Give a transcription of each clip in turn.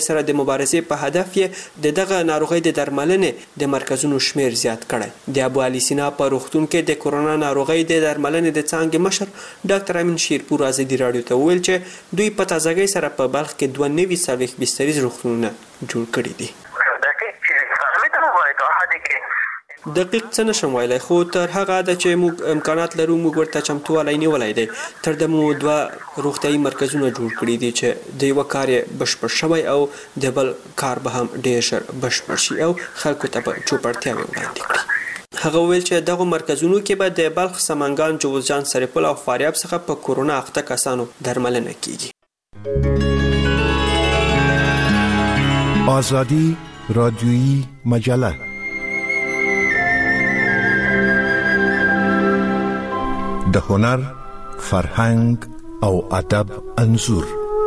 سره د مبارزې په هدف یې دغه ناروغۍ د درملنې د مرکزونو شمیر زیات کړی. د ابو علي سینا په روغتون کې د کورونا ناروغۍ د درملنې د څانګې مشر ډاکټر امین شیرپور ازادي راډیو ته وویل چې دوی په تازګۍ سره په بلخ کې 92 بستریز روغتونونه جوړ کړي دي. دقیق څه نشم ویلی، خو تر هغه ده چې موږ امکانات لرو، موږ ورته چمتووالی نیولی دی. تر دمو 2 روغتیایي مرکزونه جوړ کړي دي چې د یوه کار یې بشپړ شوی او د بل کار به هم ډېر ژر بشپړ شي او خلکو ته به چوپړتیاوې وړاندې کړي. هغه وویل چې دغو مرکزونو کې به د بلخ، سمنګان، جوزجان، سرپل او فاریاب څخه په کورونا اخته کسانو درملنه کیږي. آزادی رادیویی مجله د هنر، فرهنګ او ادب انځور.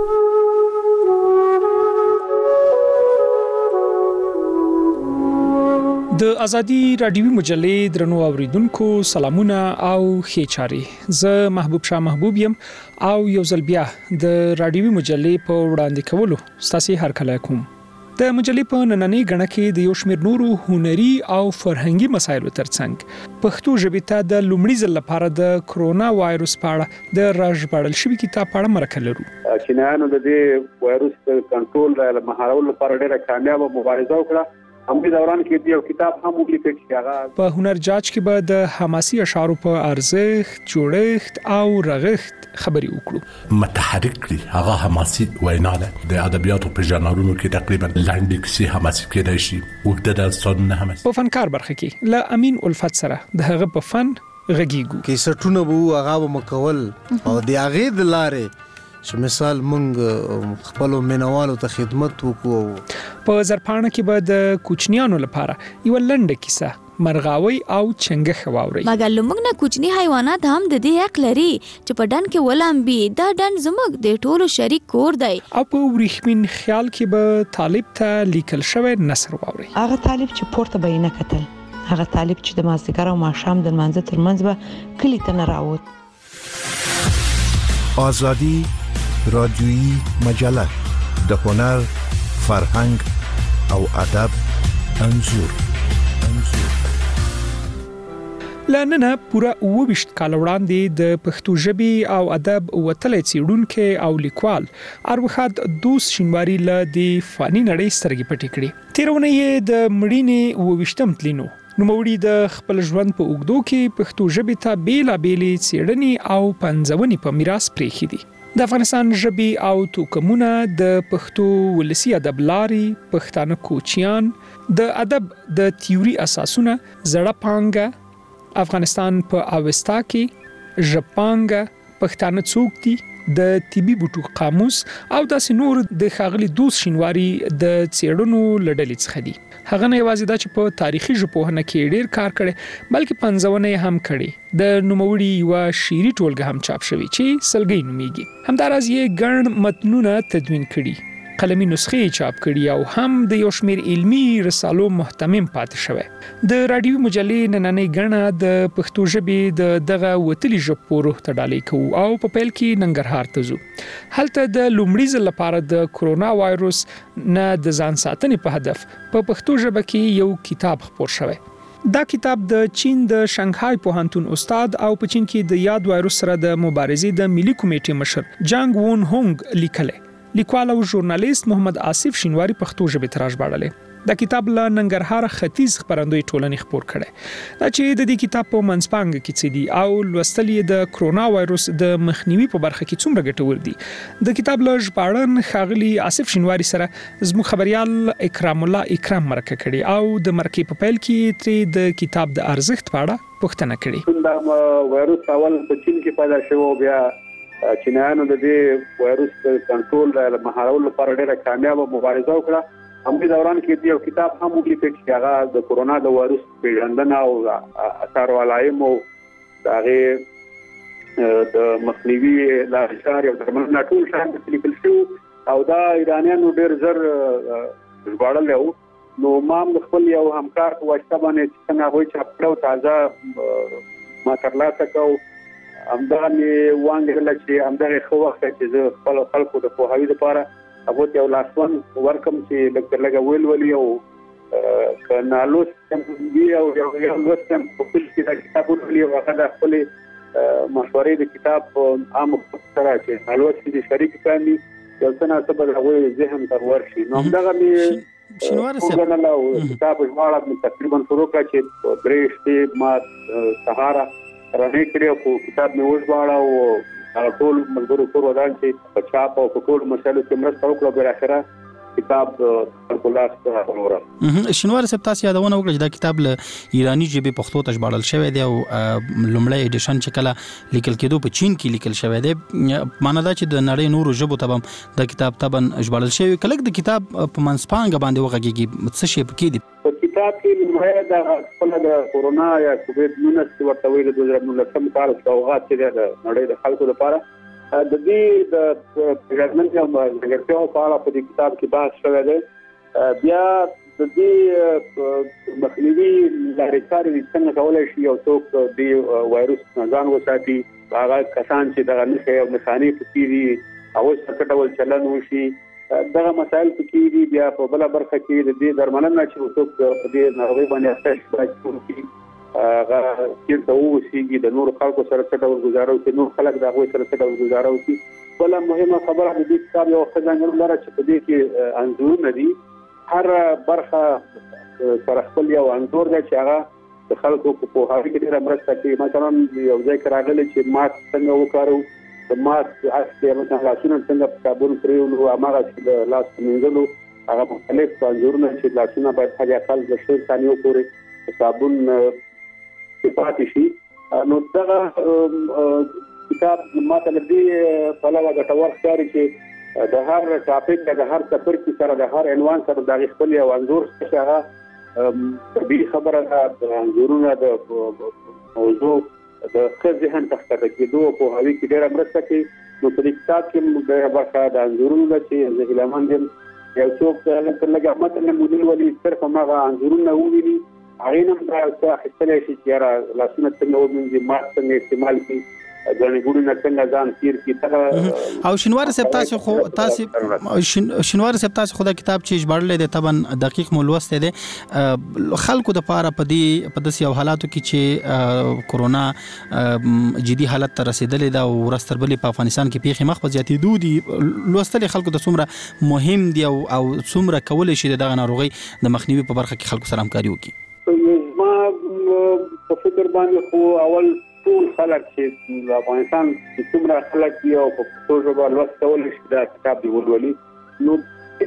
د ازادي رادیوي مجلې درنو اوریدونکو سلامونه او ښه چاري. زه محبوب شاه محبوب يم او یو ځل بیا د رادیوي مجلې په وړاندې کولو ستاسو هرکله کوم. د مجلې په نننۍ غړنه کې د یو شمېر نورو هنري او فرهنګي مسایلو ترڅنګ پښتو ژبې ته د لومړي ځل لپاره د کرونا وایروس په اړه د راژباړل شوي کتاب په اړه مرکه لرو. چینایانو د دې وایروس کنټرول را مهارولو لپاره ډېره کامیابه مبارزه وکړه. همدې دوران کې یو کتاب هم ولیکل چې هغه په هنر جاج کې به د حماسي اشعارو په ارزښت، جوړښت او رغښت خبري وکړو. متحرک کړي هغه حماسي وینا ده د ادبیاتو په ژانرونو کې تقریبا لاندې کیسې حماسي کېدای شي وګړه داستانونه حماسي. په فنکار برخه کې ل امین الفت سره د هغه په فن غږیږو. کیسټونه وو هغه مکول او د هغه د لارې چې مثال مونږ خپل مینوالو ته خدمت وکړو. په زرپانه کې به د کوچنیانو لپاره یو لنډه کیسه مرغاوي او چنګه واوري. مګر لمونږ نه کوچنی حیوانات هم د دې حق لري چې په ډن کې ولامبي. دا ډن زموږ د ټولو شریک کور دی. او په وریښمین خیال کې به طالب ته لیکل شوی نثر واوري. هغه طالب چې پورته به نه کتل، هغه طالب چې د مازدیګر او ماښام د منځ ترمنځ به کلی ته نه راووت. آزادی رادیویی مجله د هنر، فرهنګ او ادب انځور. لننه پورا 28 کال وړاندې د پښتو ژبې او ادب وتلې څېړونکي او لیکوال اروخاد دوست شینواری له د فانی نړۍ سترګې پټې کړې. تیرونه یې د مړینې 28م تلینو نوموړي د خپل ژوند په اوږدو کې پښتو ژبې ته بیلابېلې څېړنې او پنځونې په میراث پرېښې دي. د افغانستان ژبې او توکمونه، د پښتو ولسي ادب لارې، پښتانه کوچیان، د ادب د تیوري اساسونه، زړه پانګه، افغانستان په اوستا کې، ژبپانګه، پښتانه څوک دي، د طبي بوټو قاموس او داسې نور د ښاغلي دوست شینواری د څېړنو لړلې څخه دي. هغه نه یوازې دا چې په تاریخي ژبپوهنه کې ډېر کار کړي، بلکې پنځونه هم کړي. د نوموړي یو شعري ټولګه هم چاپ شوی چې سلګۍ نومیږي. همداراز یې ګڼ متنونه تدوین کړي، قلمي نسخې چاپ کړي او هم د یو شمېر علمي رسالو محتمم پاتې شوی. د رادیوي مجلې نننۍ غړنه د پښتو ژبې د دغه وتلي ژبپوه روح ته ډالۍ کوو او په پیل کې ننګرهار ته ځو. هلته د لومړي ځل لپاره د کرونا وایروس نه د ځان ساتنې په هدف په پښتو ژبه کې یو کتاب خپور شوی. دا کتاب د چین د شانګهای پوهنتون استاد او په چین کې د یاد وایروس سره د مبارزې د ملي کمیټې مشر جانګ وون هونګ لیکلی. لیکوال او ژورنالیست محمد آصف شینواری پښتو ژبې ته راژباړلی. دا کتاب له ننګرهار ختیځ خبرندوی ټولنې خپور کړی. دا چې د دې کتاب په منځپانګه کې څه دي او لوستل یې د کرونا وایروس د مخنیوي په برخه کې څومره ګټور دي. د کتاب له ژباړن ښاغلي آصف شینواری سره زموږ خبريال اکرام الله اکرام مرکه کړي او د مرکې په پیل کې ترې د کتاب د ارزښت په اړه پوښتنه کړې. دا وایروس اول په چین کې پیدا شو، بیا چینایانو د دې وایروس کنټرول را مهارولو لپاره ډېره کامیابه مبارزه وکړه. همدې دوران کې یو کتاب هم ولیکل چې هغه د کورونا د وایروس پیژندنه او اثار او علایمو د هغې د مخنیوي لارې چارې او درملنه ټول شیان لیکل شوي او دا ایرانیانو ډېر زر ژباړلی و. نو ما هم د خپل یو همکار په واسطه باندې چې څنګه هغوی چاپ کړه او تازه ما ترلاسه کړو، همدا مې وانګېدله چې همدغې ښه وخت دی چې زه خپلو خلکو د پوهاوي لپاره هغه ته ولاسون ورکم چې لکه ویل او کنا لوستم دی او یو لوستم په خپل کې دا کتاب ولولي او هغه د خپل مشورې د کتاب عام سره چې الوت دي شریک کامي یو څنګه سبب هغه ذهن تر ورشي نو دغه می شنوار صاحب کتاب ژباړه تقریبا شروع کړ چې درېشتي ما سهارا رانه کړو په کتاب مې وژباړه او ټول ملګرو کور ودان چې په چاپ او په ټول مسایلو کې مرسته وکړه په اخره کتاب خلاص کړو. شنوار صاحب تاسو یادونه وکړه چې دا کتاب له ایرانی ژبې پښتو ته ژباړل شوی دی او لومړی ایډیشن چې کله لیکل کېدو په چین کې لیکل شوی دی معنی دا چې د نړۍ نورو ژبو ته د کتاب تبن ژباړل شوی کله د کتاب په منځپانګه باندې وغږیږي څه شی پکې دی په کتاب کې لومړی د خپل د کورونا یا کووډ-19 ورته ویل د 2019 کال سوغات چې د نړۍ د خلکو لپاره د دې د پرېږدمنځ او ځانګړتیاو په اړه په دې کتاب کې بحث شوی دی بیا د دې مخنیوي لارې چارې څنګه کولای شي یو څوک د وایروس نه ځان وساتي هغه کسان چې دغه نښې او نښانې پکې دي هغوی سره څه ډول چلند وشي دغه مسایل پکې دي بیا په بله برخه کې د دې درملنه چې څوک په دې ناروغۍ باندې اخته باید وکړي هغه چېرته اوسېږي د نورو خلکو سره څه ډول ګزاره وکړي نور خلک د هغوی سره څه ډول ګزاره وکړي بله مهمه خبره د دې کتاب یو ښه ځانګړنه لره چې په دې کې انځورونه دي هر برخه سره خپل یو انځور دی چې هغه د خلکو په پوهاوي کې ډېره مرسته کوي مثلا یو ځای کې راغلی چې ماسک څنګه وکاروو د ماسک اصلي مثلا لاسونه څنګه په صابون پرېولو هماغه چې د لاس په مینځلو هغه مختلف انځورونه چې لاسونه باید حد اقل د 6 ثانیو پورې په صابون پاتې شي نو دغه کتاب ماته لدې په لاره ګټور ښکاري چې د هر ټاپک د هر سفر کې سره د هر عنوان سره د خپل یو انځور څخه هغه طبیعي خبره ده د انځورونو د موضوع د ښه ذهن تخته کېدو په هغوی کې ډېره مرسته کوي نو په دې کتاب کې ډېره برخه د انځورونو ده چې زه هیله مند یم یو څوک لږ متن مودل ولي صرف هماغه انځورونه وویني هغې نه هم دا څه اخیستلی شي چې یاره لاسونه څنګه ومینځي ماسک څنګه استعمال کړي ګڼې ګوڼې نه څنګه ځان تېر کړي او شنوار صاحب تاسو خو دا کتاب چې ژباړلی دی طبعا دقیق مو لوستی دی خلکو دپاره په داسې یو حالاتو کې چې کورونا جدي حالت ته رسېدلی ده او ورځ تر بلې په افغانستان کې پیښې مخ په زیاتېدو دي لوستل خلکو ته څومره مهم دي او څومره کولی شي د دغه ناروغۍ د مخنیوي په برخه کې خلکو سره همکاري وکړي ما په فکر باندې خو اول ټول خلک چې د افغانستان څومره خلک دي او په پښتو ژبه لوست کولی شي دا کتاب دې ولولي نو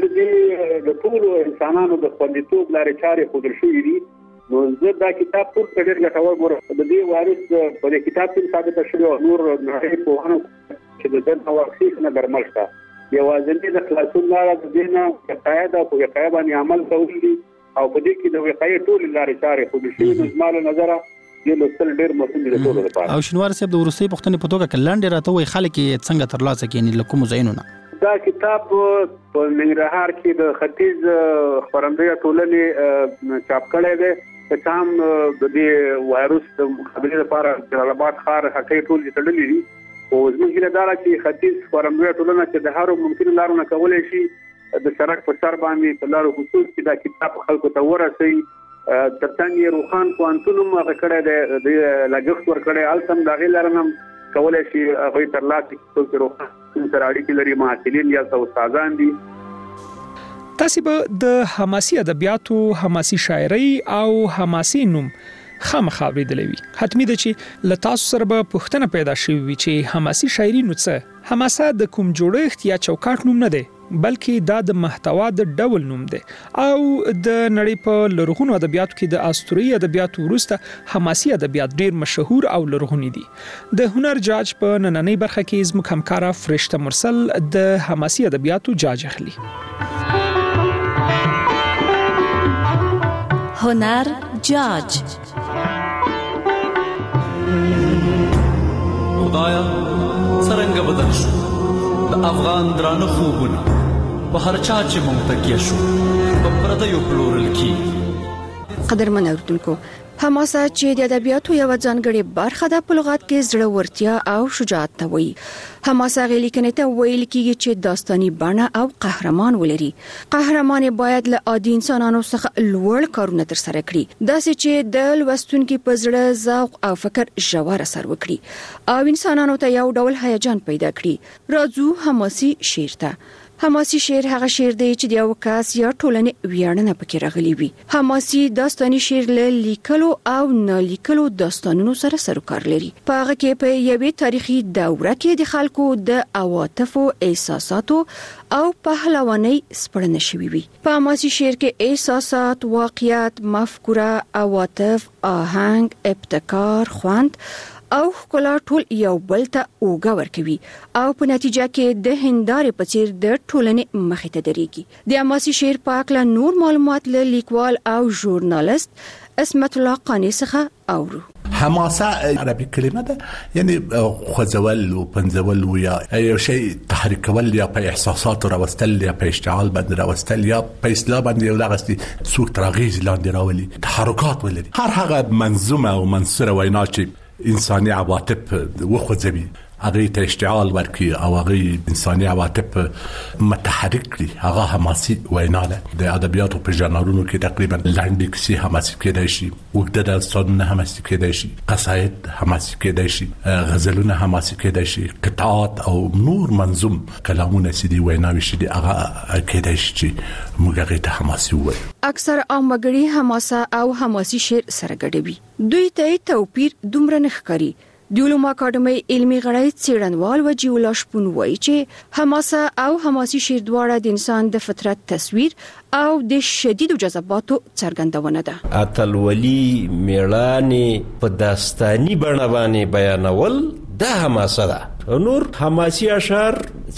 د ټولو انسانانو د خوندیتوب لارې چارې ښودل شوي دي نو زه دا کتاب ټول ته ډېر ګټور ګورم د دې وایرس په دې کتاب کې ثابته شوې او نور نړۍ پوهانو چې د دې نه واکسین نه درمل شته یوازې د خلاصون لاره د دې نه وقایه ده په وقایه باندې عمل کول دي او په دې کې د وقایې ټولې لارې چارې ښودل شوي نو زما له نظره دې لوستل ډېر مهم دي د ټولو لپاره او شنوار صاحب د وروستۍ پوښتنې په توګه که لنډې راته ووایي خلک یې څنګه ترلاسه کړي یعنې له کومو ځایونو نه دا کتاب په ننګرهار کې د ختیځ خپرندویه ټولنې چاپ کړی دی چې هم د دې وایروس د مقابلې لپاره جلال آباد ښار هټۍ ټول تړلي دي او زموږ هیله دا ده چې ختیځ خپرندویه ټولنه چې د هرو ممکنو لارو نه کولی شي د سړک په سر باندې په لارو خصوص کې دا کتاب خلکو ته ورسوي ترڅنګ یې روخان پوهنتون هم هغه کړی دی د لګښت ورکړی هلته هم د هغې لاره نه هم کولی شي هغوی ترلاسه کړي څوک چې روخان سره اړیکې لري محصلین یا استادان دي تاسو به د حماسي ادبیاتو حماسي شاعري او حماسي نوم خامخا اورېدلی وي حتمي ده چې له تاسو سره به پوښتنه پیدا شوې وي چې حماسي شاعري نو څه حماسه د کوم جوړښت یا چوکاټ نوم نه دی بلکې دا د محتوا د ډول نوم دی او د نړۍ په لرغونو ادبیاتو کې د اسطوري ادبیاتو وروسته حماسي ادبیات ډیر مشهور او لرغوني دي د هنر جاج په نننۍ برخه کې زموږ همکاره فرشته مرسل د حماسي ادبیاتو جاج اخلي هنر جاج خدایا څرنګه بدل شو د افغان درانه خوبونه په هر چا چې مونږ تکیه شو په پردیو پلورل کی قدرمن اوردونکو حماسه چې د ادبیاتو یو ځانګړې برخه ده په لغت کې زړورتیا او شجاعت ته وایي. حماسه غلیکنه ته ویل کیږي چې داستاني بڼه او قهرمان ولري. قهرمان باید له عادي انسانانو څخه لوړ کارونه ترسره کړي، داسې چې د لوستونکو په زړه ذوق او فکر ژور اثر وکړي او انسانانو ته یو ډول هیجان پیدا کړي. راځو حماسي شعر ته. حماسي شعر هغه شعر دی چې د یو کس یا ټولنې ویاړنه پکې راغلي وي. حماسي داستاني شعر له لیکلو او نه لیکلو داستانونو سره سروکار لري. په هغه کې په یوې تاریخي دوره کې د خلکو د عواطفو، احساساتو او پهلوانۍ سپړنه شوې وي. په حماسي شعر کې احساسات، واقعیت، مفکوره، عواطف، آهنګ، ابتکار، خوند او ښکلا ټول یو بل ته اوګه ورکوي او په نتیجه کې د هندارې په څیر د ټولنې مخې ته درېږي. د حماسي شعر په اړه نور معلومات له لیکوال او ژورنالیست اسمت الله قانی څخه اورو. حماسه عربي کلمه ده، یعنی خوځول او پنځول یا یو شی تحریکول یا په احساسات راوستل یا په اشتعال باندې راوستل یا په اصطلاح باندې یو دغه څوک ترغیز لاندې راولي، تحرکات ولري. هر هغه منظومه او منثوره وینا چې انساني عواطف وخوځوي هغه ته اشتعال ورکړي او هغه انساني عواطف متحرک کړي، هغه حماسي وینا ده. د ادبیاتو په ژانرونو کې تقریبا لنډې کیسې حماسي کېدای شي، اوږده داستانونه حماسي کېدای شي، قصاید حماسي کېدای شي، غزلونه حماسي کېدای شي، قطعات او نور منظوم کلامونه چې دی ویناوي شي دی هغه کېدای شي چې موږ هغه ته حماسي وایو. اکثر عام وګړي حماسه او حماسي شعر سره ګډوي. دوی ته توپیر دومره نه ښکاري. د علوم اکاډمي علمي غړی څېړنوال وجیه الله شپون وایي چې حماسه او حماسي شعر دواړه د انسان د فطرت تصویر او د شدیدو جذباتو څرګندونه ده. اتلولي، میړانې په داستاني بڼه باندې بیانول دا حماسه ده. نور حماسي اشعار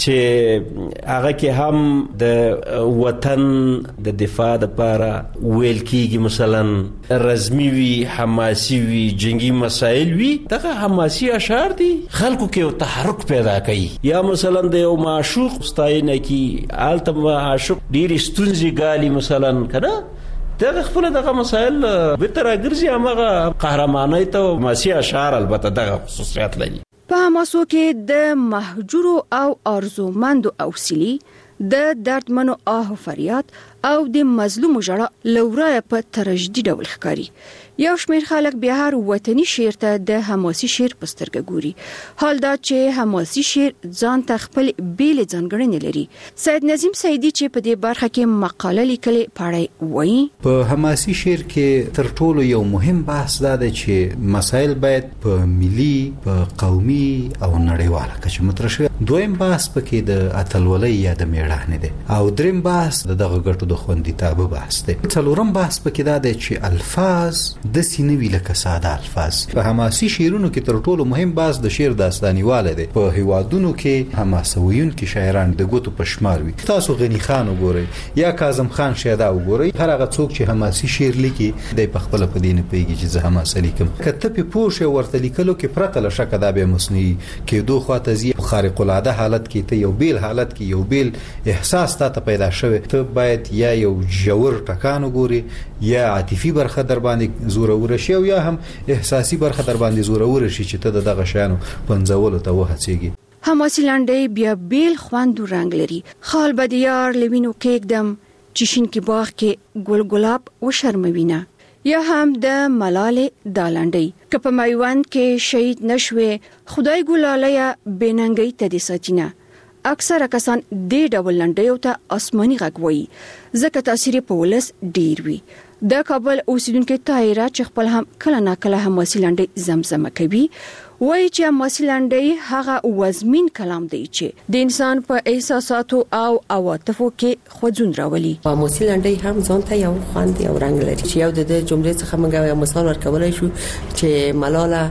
چې هغه کې هم د وطن د دفاع لپاره ویل کیږي، مثلا رزمي وي، حماسي وي، جنگي مسائل وي، دغه حماسي اشعار دي خلکو کې یو تحرک پیدا کوي. یا مثلا د یو معشوق ستاینه کی آلته معشوق ډیر ستونزې ګالي مثلا کنه دغه خپل دغه مسائل به تر اګرځي هغه قهرمانای ته حماسي اشعار البته دغه خصوصیت لري. په حماسو کې د مهجورو او ارزومندو اوسیلی، د دردمنو آه و فریاد او د مظلومو ژړا لورای په ترجدي ډول ښکاري. یو شمېر خلک بیا هر وطني شعر ته د حماسي شعر په سترګه ګوري. حال دا چې حماسي شعر ځان ته خپل بیل ځانګړنې لري. سید نظیم سیدی چې په دې برخه کې مقاله لیکلې پاړی وایي په حماسي شعر کې تر ټولو یو مهم بحث دا دی چې مسائل باید په ملي، په قومي او نړیواله کچه مطرح شي. دویم بحث پکې د اتلولۍ یا د میړانې دی او دریم بحث دغه ګټو د خوندیتابه بحث دی. څلورم بحث پکې دا دی چې الفاظ د سینوي لکه ساده الفاظ. په حماسي شعرونو کې تر ټولو مهم بحث د شعر داستاني واله دی. په هیوادونو کې حماسویون کې شاعران د ګوتو په شمار وي. تاسو غنی خان وګورئ یا کاظم خان شیدا وګورئ، هر هغه څوک چې حماسي شعر لیکي د په خپل په دین پیږي چې زه حماسه لیکم. کته په پوښ ورته لیکلو کې پرته له شک دا به مصنوعي کې دوه خواته زی خارق العاده حالت کې ته یو بیل حالت کې یو بیل احساس ته پیدا شوه. ته باید یا یو جوور ټکان وګوري یا عاطفي برخه در باندې زورور شي او یا هم احساسي برخه در باندې زورور شي چې ته دغه شانو پنځولو ته وهڅېږي. حماسي لنډۍ بیا بیل خوند او رنگ لري. خال بدیار لوینو کېږدم چې شین کې باغ کې ګل ګلاب و شرموینه، یا هم د ملالې دا لنډۍ که په میوند کې شهید نشوي خدای ګلالیا بننګي ته دي ساتینه. اکثره کسان دې ډول لنډیو ته آسماني غږ وایي ځکه تاثیر په ولس ډیر وي. د کابل اوسیدونکو طاهره چې خپل هم کله نا کله حماسي لنډۍ زمزمه کوي وایي چې حماسي لنډۍ هغه وزمین کلام دی چې د انسان په احساساتو او عواطفو کې خوځون راولي. حماسي لنډۍ هم ځان ته یو خوند او رنگ لري چې یو د جملې څخه موږ یو مثال ورکولای شو چې ملاله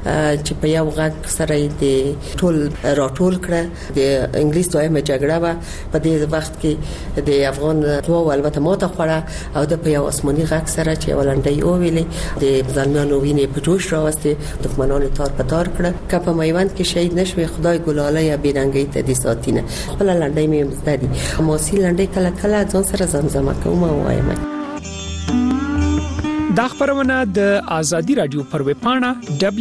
چې په یو غږ سره د ټول راټول کړه د انګلیس دویمه جګړه و په دې وخت کې د افغان قواو البته ماته خوړه او د په یو آسماني غږ سره چې ولنډۍ اوویلې د ځلمیانو وینې په جوش راوستي دښمنانو تار په تار کړه. که په میوند کې شهید نشوي خدای ګلاله یا بننګي ته دي ساتینه. خپل لنډۍ مې مزده دي. حماسي لنډۍ کله کله ځان سره زمزمه کوم او وایم. دا خبرونه د ازادي رادیو پر ویب پاڼه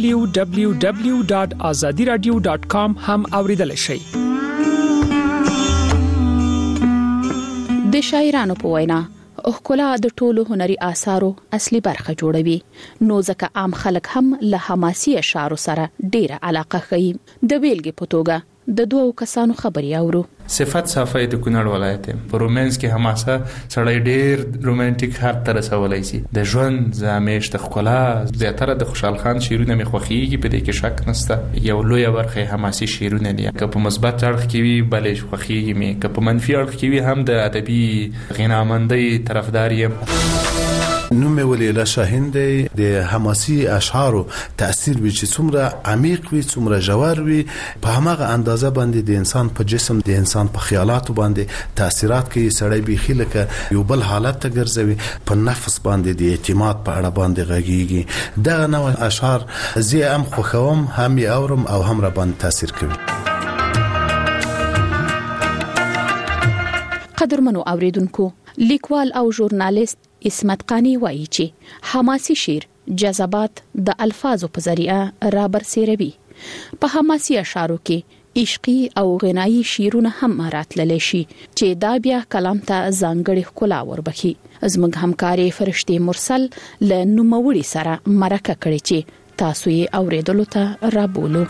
www.azadiradio.com هم اوریدل شئ. د شاعرانو په وینا ښکلا د ټولو هنري آثارو اصلي برخه جوړوي، نو ځکه عام خلک هم له حماسي اشعارو سره ډیره علاقه ښيي. د بیلګې په توګه د دوو کسانو خبري اورو. صفت صافی د کونړ ولایت په رومانس کې حماسه سړی ډیر رومانټیک هر تر سوالای شي. د ژوند زامیش د ښکلا زیاتره د خوشحال خان شعرونه مې خوښیږي، په دې کې شک نشته. یو لوی برخه حماسي شعرونه دي، که په مثبت اړخ کې وي بلې خوښیږي مې، که په منفي اړخ کې وي هم د ادبي غنامندۍ طرفدار یم. نوم ولیلا شاهین دی. د حماسي اشعارو تاثیر وی چې څومره عمیق وي، څومره ژور وي، په هغه اندازه باندې د انسان په جسم، د انسان په خیالاتو باندې تاثیرات کوي. سړی به خلک یو بل حالت ته ګرځوي، په نفس باندې د اعتماد په اړه باندې غږیږي. دا نوع اشعار زه هم خوښوم، هم یې اورم او هم را باندې تاثیر کوي. قدرمنو اوریدونکو، لیکوال او ژورنالیست اسمت قانی وایي چې حماسي شعر جذبات د الفاظو په ذریعہ را برسېروي. په حماسي اشعارو کې عشقي او غنایي شعرونه هم راتللی شي چې دا بیا کلام ته ځانګړې ښکلا وربخي. زموږ همکارې فرشتي مرسل له نوموړي سره مرکه کړې چې تاسو یې اوریدلو ته رابولو.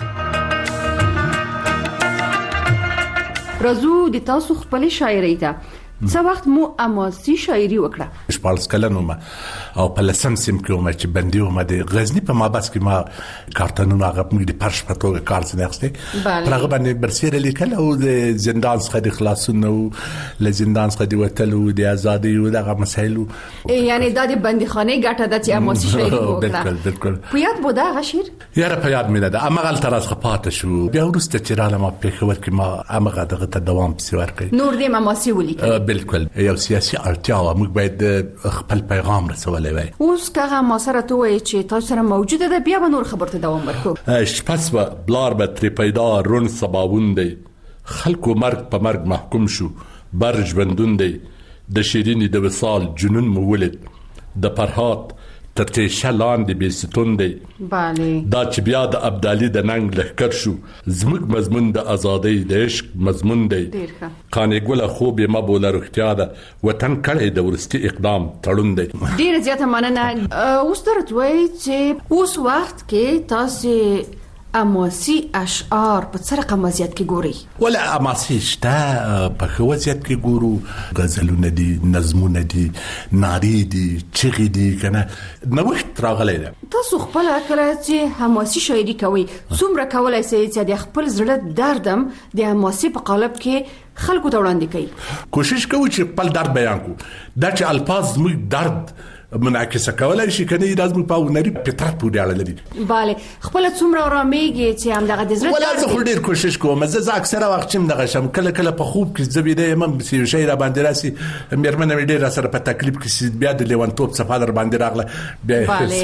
راځو د تاسو خپل شاعرۍ ته. څه وخت مو حماسي شاعري وکړه؟ شپږ کلن وم او په لسم سیم کې وم چې بندي وم د غزنی په مابس کې ما کارتونونه هغه موږ د پرش په توګه کار څنګه هغه باندې برسېره لیکل او د زندان څخه د خلاصون او له زندان څخه د وتل او د ازادي او دغه مسایل، یعنی د بنديخانه ګټه د چې حماسي شاعري وکړه. بالکل په یاد بو دا غشیر یاره په یاد مې ده. امغه تر څخه پاتې شو، بیا ورسته چې را لمه په خبر کې ما امغه دغه ته دوام پسې ورکړ. نور دې حماسي ولیکل. بالکل یو سیاسي اړتیا و، موږ باید خپل پیغام رسولای وای. اوس کله ما سره ته وای چې تاسو سره موجوده ده، بیا به نور خبرته دوام ورکو. شپس و بلار به تر پیدا رون سباوون دی، خلکو مرګ په مرګ محکوم شو، برج بندون دی، د شیرینی د وصال جنون مولد، د فرحات ترته شلان دی بیستون دی. بله دا چې بیا د ابدالي د ننګ لهکر شو، زموږ مضمون د ازادۍ د عشق مضمون دی. خانې ګله خوب ما بوله روغتیا ده، وطن کړی د ورستي اقدام تړون دی. ډیر زیاته مننه. اوس درته وایي چې اوس وخت کې تاسو حماسي اشعار په څه رقم وضعیت کې ګوري؟ ولا حماسي شته په خو وضعیت کې ګورو، غزلونه دي، نظمونه دي، ناري دي، چغې دي، کنه نوښت راغلی ده. تاسو خپل کله چې حماسي شاعري کوي څومره کولای شئ چې د خپل زړه دردم د حماسي په قالب کې خلکو ته وړاندې کړئ؟ کوشش کوو چې خپل درد بیان کړو، دا چې الفاظ موږ درد منعکس کولای شي کنه لازم په ونري پټرات پورې اړه لري. bale خپل څومره آراميږي چې هم دغه د زړه ولا زه خو ډیر کوشش کوم، زه اکثره وخت چې دغه شم کله کله په خوب کې زبیده هم بسی شي را باندې راسي مېرمنه مې ډیر سره په تکلیف کې بیا د لیوانتوب صفه در باندې راغله بیا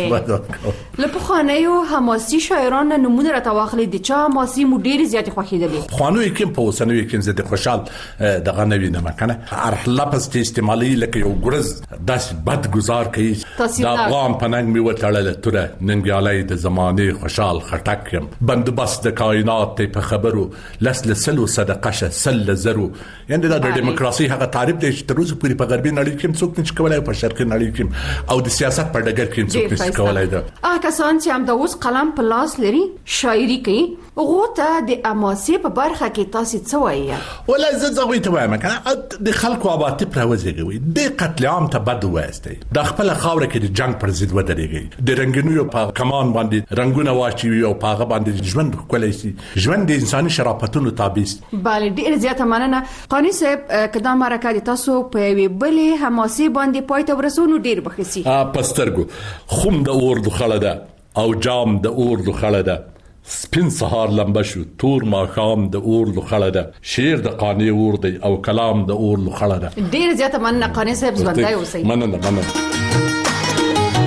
له پخوانیو حماسي شاعرانو نمونه را تواخلې دي چې حماسي مو ډیر زیات خوښیدلې. خوانوي کې په وسنوي کې زه د خوشحال دغه نوی نه مکنه ارخ لفظ ته استعمالي لکه یو ګرز داس بد گزار کوي دا افغان پننګ می وتړل تر ننګیالای د زمانه خوشحال خټک بندوبست د کائنات په خبرو لسلسلو صدقه سل زرو، یعنی دا د دیموکراسي هغه تعریف دی چې تر اوسه پورې په غربي نړۍ کې څوک نشي کولای، په شرقي نړۍ کې او د سیاست په ډګر کې څوک نشي کولای. دا کسان چې هم د اوس قلم په لاس لري شاعري کوي غوته د حماسي په برخه کې تاسو څه وایي؟ ولا زغوي ته وایم کنه د خلکو عواطف راوځي د قتل عام ته بد وایسته د خپل خاوره کې د جنگ پر ضد ودرېږي، د رنگینیو په کمان باندې رنگونه واچوي او په هغه باندې ژوند کولای شي، ژوند د انساني شرافتونو تابع. bale ډیر زیاته مننه قانی صاحب، کدا مرکه تاسو په وی بلې حماسي باندې پایته ورسونو ډیر بخسي. پسترګو خوم د اور د خړه ده او جام د اور د خړه ده، سپین سهار لمبه شو تور ماښام د اور لخړه ده، شعر د قانی اور دی او کلام د اور لخړه ده. ډیر زیاته مننه قانی صاحب، ژوندای اوسئ. مننه.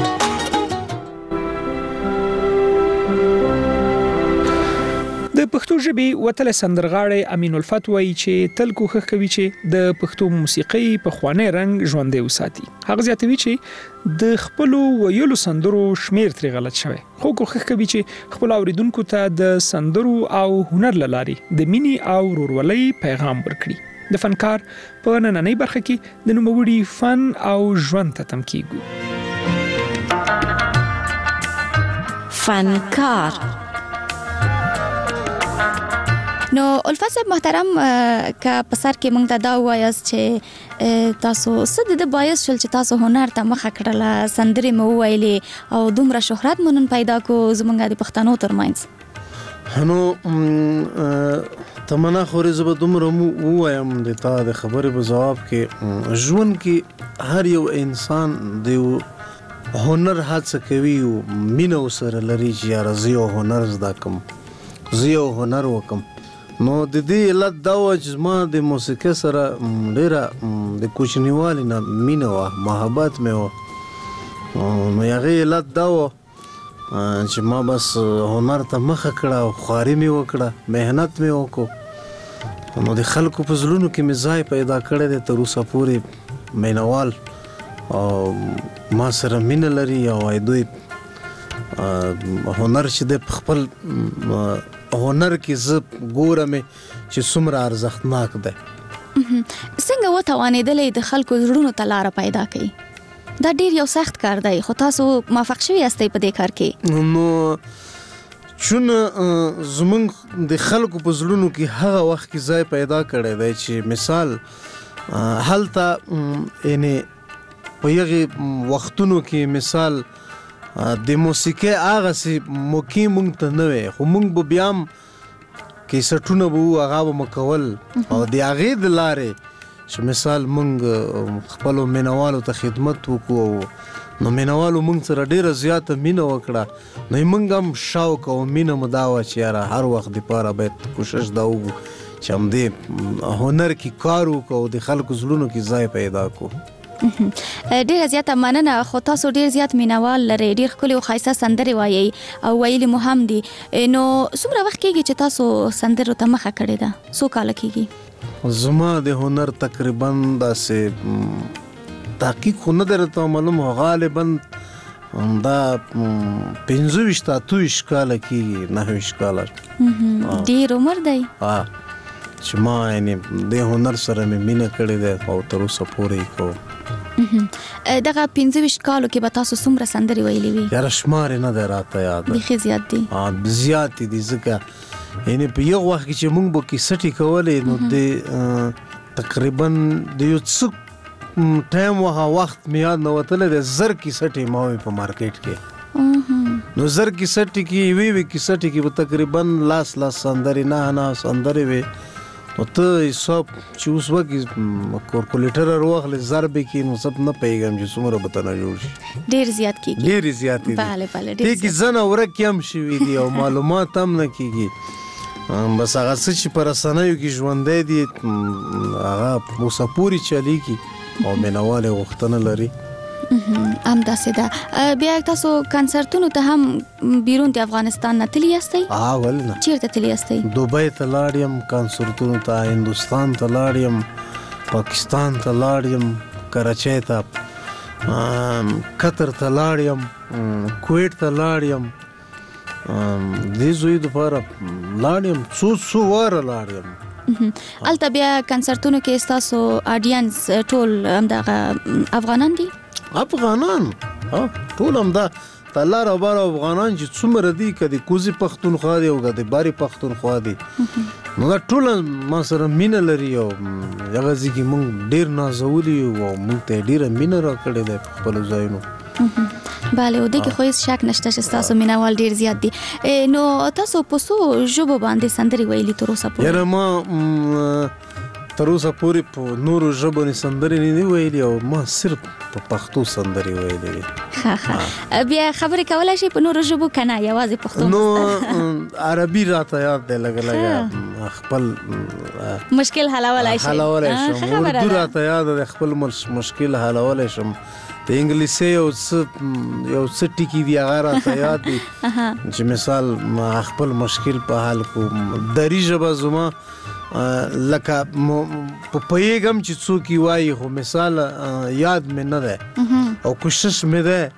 د پښتو پښتو ژبې وتل سندرغاړي امین الفت وایي چې تل کوښښ کوي چې د پښتو موسیقي په خواني رنګ ژوندۍ وساتي. هغه زیاتوي چې د خپل ویلو سندرو شمیر تر غلط شوی، خو کوښښ کوي چې خپل اوریدونکو ته د سندرو او هنر لاري د مینی او ورورولۍ پیغام ورکړي. د فنکار په نننۍ برخه کې د نوموړي فن او ژوند ته تم کیږو. فنکار. نو الفت صاحب محترم، که په سر کې مونږ ته دا وایاست چې تاسو څه د باعث شول چې تاسو هنر ته مخه کړله، سندرې مو وویلې او دومره شهرت مو نن پیدا کو زمونږ د پښتنو ترمنځ؟ نو تمنا خوري زب دومره مو وایم د تا د خبرې په جواب کې ژوند کې هر یو انسان د هنر هڅه کوي او مینه سره لري چې یاره زه یو هنر زده کوم، زه یو هنر وکم. نو د دې علت دا و چې ما د موسیقۍ سره ډېره د کوچنیوالي نه مینه وه، محبت مې وه. نو هغې علت دا و چې ما بس هنر ته مخه کړه او خواري مې وکړه، مهنت مې وکړو. نو د خلکو په زړونو کې مې ځای پیدا کړی دی، تر اوسه پورې مینوال او ما سره مینه لري او دوی هنر چې د خپل هنر کې زه ګورم چې څومره ارزښتناک دی. څنګه وتوانېدلې د خلکو زړونو ته لاره پیدا کړي؟ دا ډیر یو سخت کار دی، خو تاسو موفق شوي یاستئ په دې کار کې. نو چون زمونږ د خلکو په زړونو کې هغه وخت کې ځای پیدا کړی دی چې مثال هلته یعنې په هغې وختونو کې مثال د موسیقۍ هغسې موقع مونږ ته نه وی، خو مونږ به بیا هم کیسټونه به وو هغه به مو کول او د هغې د لارې چې مثال مونږ خپلو مینوالو ته خدمت وکړو. نو مینوالو مونږ سره ډېره زیاته مینه وکړه، نو مونږ هم شوق او مینه مو دا وه چې یاره هر وخت دپاره باید کوشش دا وکړو چې همدې هنر کې کار وکړو او د خلکو زړونو کې ځای پیدا کړو. ډیره زیاته مننه، خو تاسو ډیر زیات مینوال لرئ، ډیر ښکلي او ښایسته سندرې وایي او ویلي مو هم دي. نو څومره وخت کېږي چې تاسو سندرو ته مخه کړې ده؟ څو کاله کېږي؟ زما د هنر تقریبا داسې تحقیق خو نه درته معلوم، غالبا دا 25-28 کاله کېږي، 29 کاله. ډیر عمر دی. چې ما یعنې د هنر سره مې مینه کړې ده او تر اوسه پورې یې کوم. دغه 25 کالو کې به تاسو څومره سندرې ویلې وي؟ یاره شمار یې نه دی راته یاد. بیخي زیات دي. زیات دي، ځکه یعنې په یو وخت کې چې موږ به کیسټې کولې نو د تقریبا د یو څه ټایم وخت مې یاد نه وتلی دی، 1000 کیسټې ما وې په مارکیټ کې. نو 1000 کیسټې کې یوې کیسټې کې به تقریبا لاس سندرې، نه سندرې وې. نو ته حساب چې اوس وکړې کورکولیټر واخلې ضربې کې، نو سب نه پوهېږم چې څومره به ته نه جوړ شي. ډېر زیات کېږي. ډېرې زیاتې دي. دې کې ځنه ورکې هم شوي دي او معلومات هم نه کېږي. بس هغه څه چې په رسنیو کې ژوندی دي هغه اوسه پورې چلیږي او مینوال یې غوښتنه لري. همداسې ده. بیا تاسو کنسرتونو ته هم بیرون د افغانستان نه تللی یاستئ؟ ولې نه. چیرته تللی یاستئ؟ دوبۍ ته لاړ یم کنسرتونو ته، هندوستان ته لاړ یم، پاکستان ته لاړ یم، کراچۍ ته، قطر ته لاړ یم، کویت ته لاړ یم، دې زوی دپاره لاړ یم، څو واره لاړ یم. هلته بیا کنسرتونو کې ستاسو آډینس ټول همدغه افغانان دي؟ افغانان ټول همدا تلار او بار افغانان چې څومره دي، که د کوزي پښتونخوا دي او که د باري پښتونخوا دي، نو دا ټول ما سره مینه لري او هغه ځای کې موږ ډېر نازولي یو او موږ ته یې ډېره مینه راکړې ده په خپلو ځایونو. بله، و دې کې خو هېڅ شک نشته چې ستاسو مینوال ډېر زیات دي. نو تاسو په څو ژبو باندې سندرې ویلي تر اوسه پورې؟ یاره ما تر اوسه پورې په نورو ژبو نه سندرې نه دي ویلي او ما صرف په پښتو سندرې ویلې دي. بیا خبرې کولی شئ په نورو ژبو که نه یوازې پښتو؟ نو عربي راته یاد دی لږه خپل مشکل حلولای شم اردو راته یاد ده خپل مشکل حلولای شم د انګلیسي یو څه ټکی دی هغه راته یاد دي چې مثال خپل مشکل په حل کوم دری ژبه زما لکه په پیغام چې څوک وایي خو مثال یاد مې نه ده او کوشش مې ده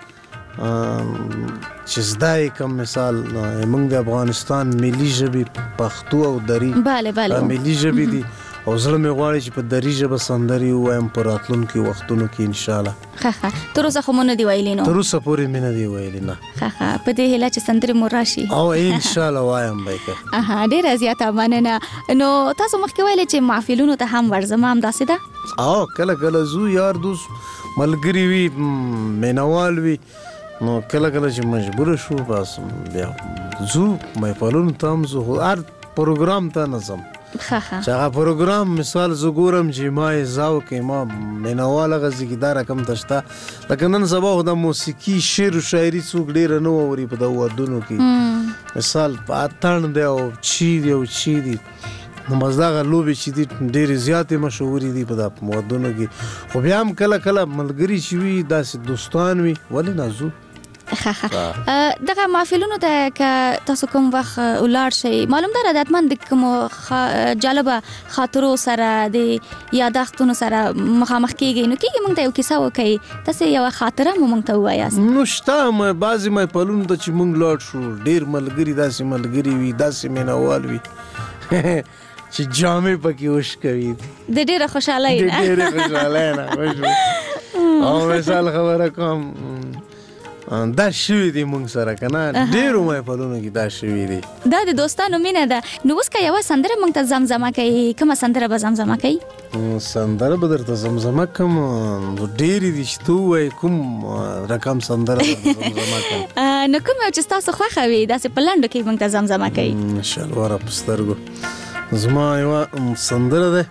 چې زده کوم مثال موږ د افغانستان ملي ژبې پښتو او دری ملي ژبې دي او زړه مې غواړي چې په دری ژبه سندري وایم په راتلونکي وختونو کې ان شاء الله. تر اوسه خو مونږ نه دی ویلي نو. تر اوسه پورې مې نه دی ویلي نه. په دې هیله چې سندري مو راشي. او ان شاء الله وایم به که. ډېر زیاته مننه. نو تاسو مخکې ویل چې محفلونو ته هم ورځم هم داسې ده؟ او کله زو یار دوست ملګری وي مینوال وي نو کله چې مجبور شو بس بیا زو محفلونو ته هم زو هر پروګرام ته نظم چې هغه پروګرام مثال زه ګورم چې ما زاو کې ما مینواله غزګیدار کم تشتا لکه نن سبا د موسیقي شعر او شاعري څوک ډیر نه ووري په ودونو کې مثال پاتان دی او چی دی نو مزداغه لوبي چې دي ډیر زیاتې مشهوري دي په ودونو کې خو بیا هم کله ملګری چې وي داسې دوستان وي ولې نه زو دغه محفلونو ته که تاسو کوم وخت ولاړ شئ معلوم ده رادتمن د کوم جالبه خاطرو سره د یاداښتونو سره مخامخ کیږي نو کیږي موږ ته یو کیسه وکړي تاسو یو خاطره موږ ته وایاست نو شته بعضی محفلونو ته چې موږ لاړ شو ډیر ملګری داسې ملګری وي داسې مینوال وي چې جامې پکې وش کوي د ډیره خوشاله نه او مثال خبره کوم دا شوی دی مونږ سره کنه ډیرو محفلونو کې دا شوی دی دا د دوستانو مینه ده نو اوس که یوه سندره مونږ ته زمزمه کوي کومه سندره به زمزمه کوي سندره به درته زمزمه کوم ډیرې دي چې ته ووایې کوم رقم سندره به زمزمه کوم نو کوم یو چې ستاسو خوښه وي داسې په لنډو کې مونږ ته زمزمه کوي شلواره په سترګو زما یوه سندره ده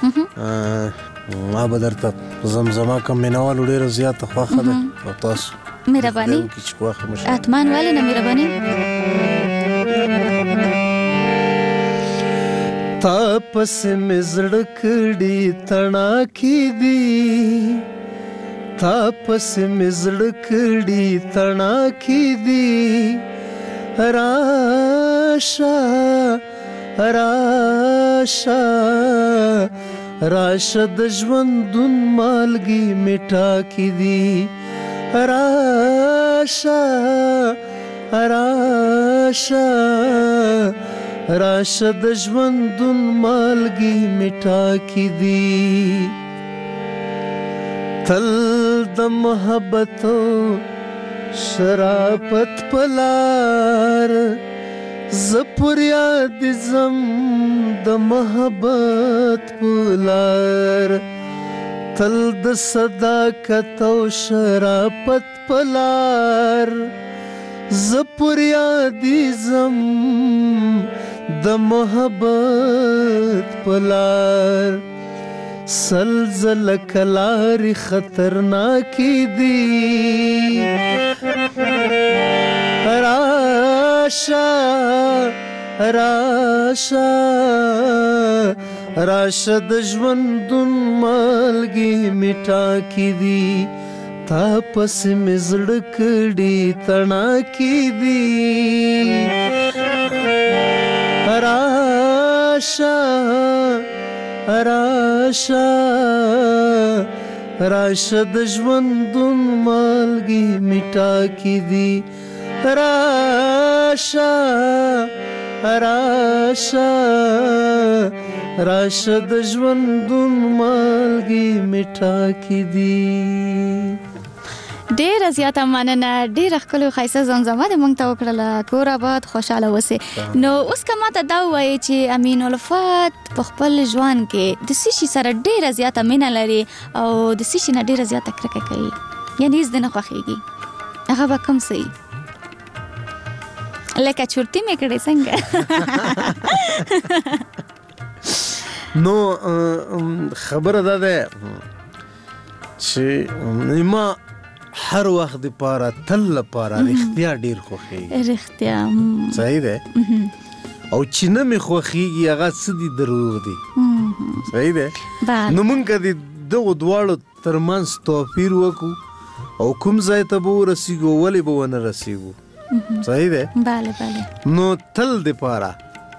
ما به درته زمزمه کوم مینهوالو ډیره زیاته خوښه ده او تاسو مهرباني اتمان والی نه مهرباني تا پس مزړ کړي تڼا کې دي تا پس مزړ کړي تڼا کې دي راشه د ژوندون مالګي میټا کې دي راشه د ژوندون مالګي میټا کې دي تل د محبت شرافت پلار زپور یاد زم د محبت پلار تل د صداقت او شرافت پلار زپور یاد زم د محبت پلار سلزل کلاری خطرناکی دی راشه د ژوندون مالګي میټا کې دي تا پس مې زړه کړي تڼا کې دي راشه د ژوندون مالګي میټا کې دي راشه د ژوندون مالګي میټا کې دي ډیره زیاته مننه ډیره ښکلې ښایسته زمزمه دې موږ ته وکړله کور آباد خوشحاله اوسې نو اوس که ماته دا ووایې چې امین الفت په خپل ژوند کې د څه شي سره ډیره زیاته مینه لري او د څه شي نه ډیره زیاته کرکه کوي یعنې هېڅ دې نه خوښېږي هغه به کوم څه وي لکه چورتي مې کړې څنګه نو خبره دا ده چې ما هر وخت د پاره تل لپاره رښتیا ډیر خوښي رښتیا صحیح ده او چې نه مې خوښیږي هغه څه دي دروغ دي صحیح ده نو مونږ د دغه دواړو ترمنځ توپیر وکړو او کوم ځای ته به ورسیږو ولې به ونه رسیږو صحیح ده بله نو تل دپاره